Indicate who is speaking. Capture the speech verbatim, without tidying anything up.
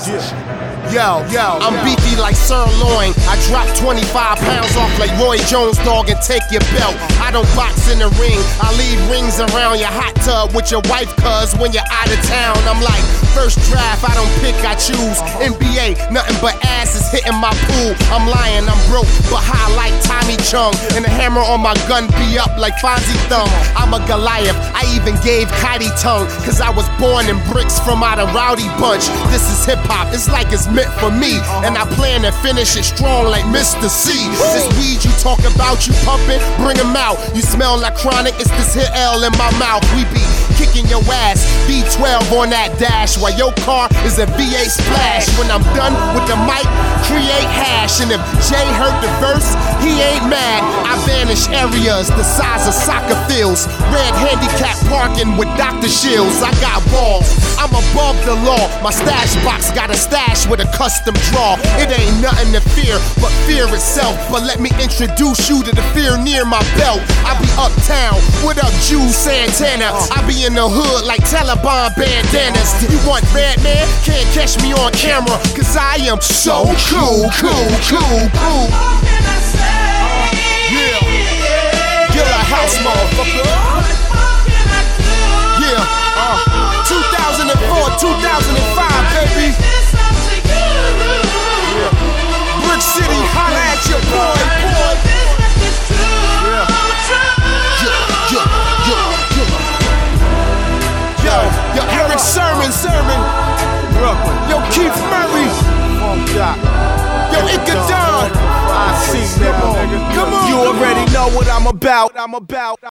Speaker 1: Yeah. Yo, yo,
Speaker 2: I'm
Speaker 1: yo.
Speaker 2: beefy like sirloin. I drop twenty-five pounds off like Roy Jones, dog, and take your belt. I don't box in the ring. I leave rings around your hot tub with your wife, cuz when you're out of town. I'm like, first draft, I don't pick, I choose. N B A, nothing but ass is hitting my pool. I'm lying, I'm broke, but high like Tommy Chung. And the hammer on my gun be up like Fonzie Thumb. I'm a Goliath, I even gave Kylie tongue, cause I was born in bricks from out of Rowdy Bunch. This is hip hop, it's like it's meant for me, and I plan to finish it strong like Mister C. This weed you talk about, you pumping, bring 'em out. You smell like chronic, it's this here L in my mouth. We be kicking your ass, V twelve on that dash, while your car is a V eight splash. When I'm done with the mic, create hash, and if Jay heard the verse, he ain't mad. I vanish areas the size of soccer fields, red handicap parking with Doctor Shields. I got balls, I'm above the law. My stash box got a stash with a custom draw. It ain't nothing to fear but fear itself. But let me introduce you to the fear near my belt. I be uptown, what up Jules Santana? I be in the hood like Taliban bandanas. You want Batman? Can't catch me on camera, cause I am so cool, cool, cool, cool. Yeah, Gilla House, motherfucker. Yeah, uh, two thousand four, two thousand five, baby. Brick City, holla at your boy, boy. Yeah. Yo, yo, yo, yo. Yo, yo, Eric Sermon, Sermon.
Speaker 1: Brooklyn.
Speaker 2: Yo, Keith Murray. Yo, Icadon.
Speaker 1: I see, nigga.
Speaker 2: Come on.
Speaker 1: You already know what I'm about. I'm about.